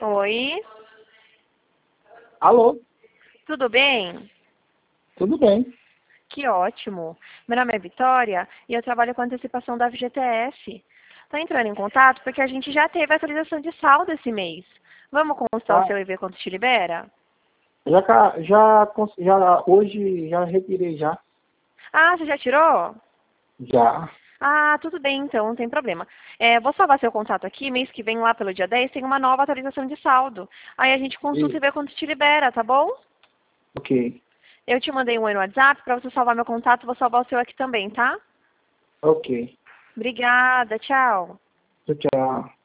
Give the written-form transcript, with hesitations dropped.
Oi, Alô, tudo bem? tudo bem? Que ótimo. Meu nome é Vitória e eu trabalho com antecipação da FGTS. Estou entrando em contato porque a gente já teve a atualização de saldo esse mês. Vamos consultar o Ah, seu e ver quanto te libera? hoje já retirei já. Ah, você já tirou? Já. Ah, tudo bem então, não tem problema. Vou salvar seu contato aqui, mês que vem lá pelo dia 10 tem uma nova atualização de saldo. Aí a gente consulta e E, vê quanto te libera, tá bom? ok, Eu te mandei um oi no WhatsApp para você salvar meu contato, vou salvar o seu aqui também, tá? ok. Obrigada, tchau. Tchau, tchau.